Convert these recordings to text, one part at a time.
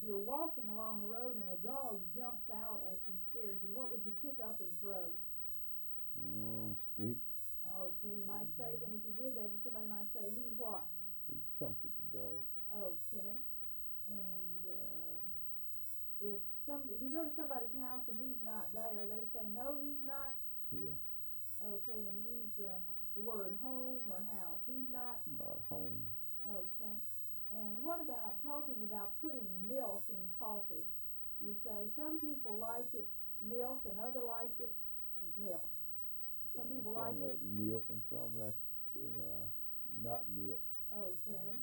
you're walking along the road and a dog jumps out at you and scares you, what would you pick up and throw? Stick. Okay, you might say then if you did that, somebody might say, he what? He chunked at the dog. Okay. And if you go to somebody's house and he's not there, they say, no, he's not. Yeah. Okay, and use the word home or house. He's not. Not home. Okay. And what about talking about putting milk in coffee? You say some people like it milk and other like it milk. Some people like it. Some like milk and some like not milk. Okay.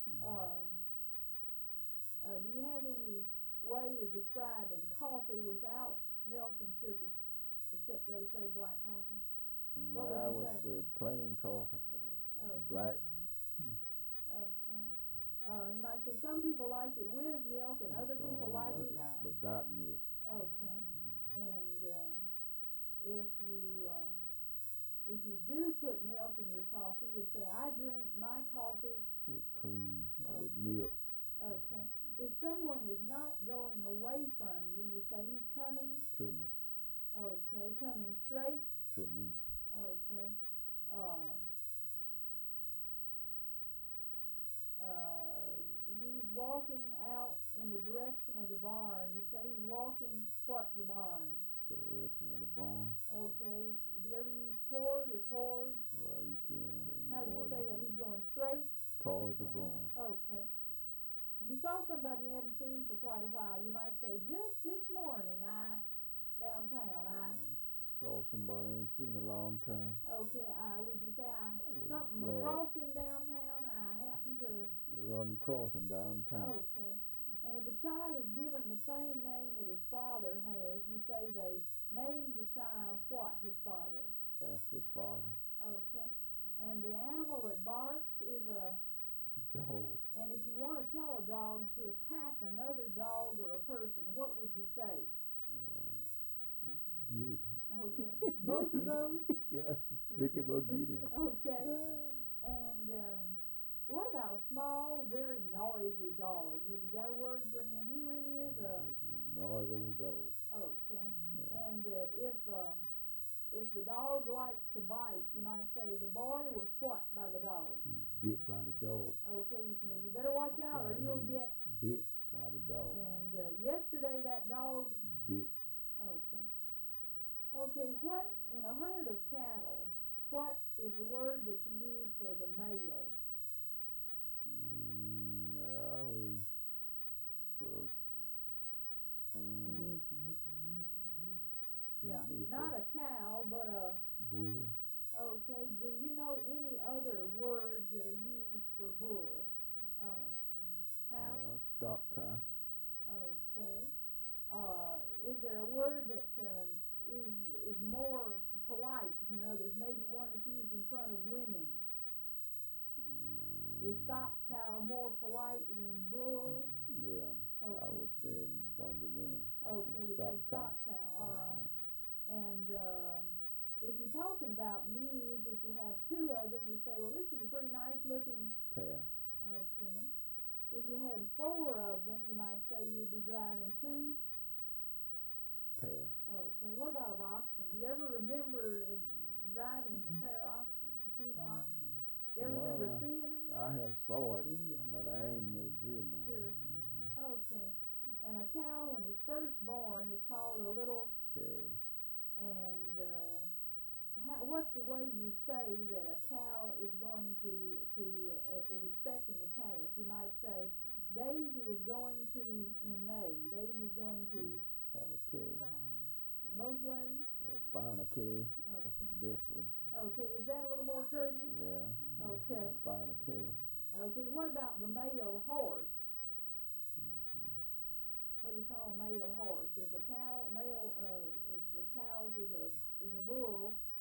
Do you have any way of describing coffee without milk and sugar, except those say black coffee? What would I you would say plain coffee. Okay. Black. Okay. You might say some people like it with milk and other people like it without milk. Okay. And if you do put milk in your coffee, you say, I drink my coffee with cream or with milk. Okay. If someone is not going away from you, you say he's coming to me. Okay. Coming straight to me. Okay. He's walking out in the direction of the barn. You say he's walking what the barn? The direction of the barn. Okay. Do you ever use toward or towards? Well, you can. How do you say that? He's going straight? Toward the barn. Okay. If you saw somebody you hadn't seen for quite a while, you might say, just this morning, downtown, saw somebody I ain't seen in a long time. Okay, would you say something across him downtown? I happened to run across him downtown. Okay. And if a child is given the same name that his father has, you say they named the child what, his father? After his father. Okay. And the animal that barks is a dog. And if you want to tell a dog to attack another dog or a person, what would you say? Get it. Okay. Both of those? Yes, sick of get it. Okay. And what about a small, very noisy dog? Have you got a word for him? He really is a noisy old dog. Okay. Yeah. And if the dog liked to bite, you might say the boy was what by the dog? Bit by the dog. Okay, you better watch out or you'll get bit by the dog. And yesterday that dog bit. Okay. Okay, what in a herd of cattle, what is the word that you use for the male? Yeah, not a cow, but a bull. Okay, do you know any other words that are used for bull? How? Stock car. Okay. Is there a word that is more polite than others? Maybe one that's used in front of women. Is stock cow more polite than bull? Yeah, okay. I would say in front of the women. Okay, you say stock cow. All right. And if you're talking about mules, if you have two of them, you say, well, this is a pretty nice looking pair. Okay. If you had four of them, you might say you would be driving two pair. Okay. What about of oxen? Do you ever remember driving a pair of oxen, a team of oxen? You ever remember seeing them? I have saw it, but I ain't never driven them. Sure. Okay. And a cow, when it's first born, is called a little calf. And what's the way you say that a cow is going to is expecting a calf? You might say, Daisy is going to in May. Daisy is going to have a calf. Both ways? Find a calf. Okay. That's the best way. Okay. Is that a little more courteous? Yeah. Okay. Find a calf. Okay. What about the male horse? What do you call a male horse? If a cow, male of the cows is a bull,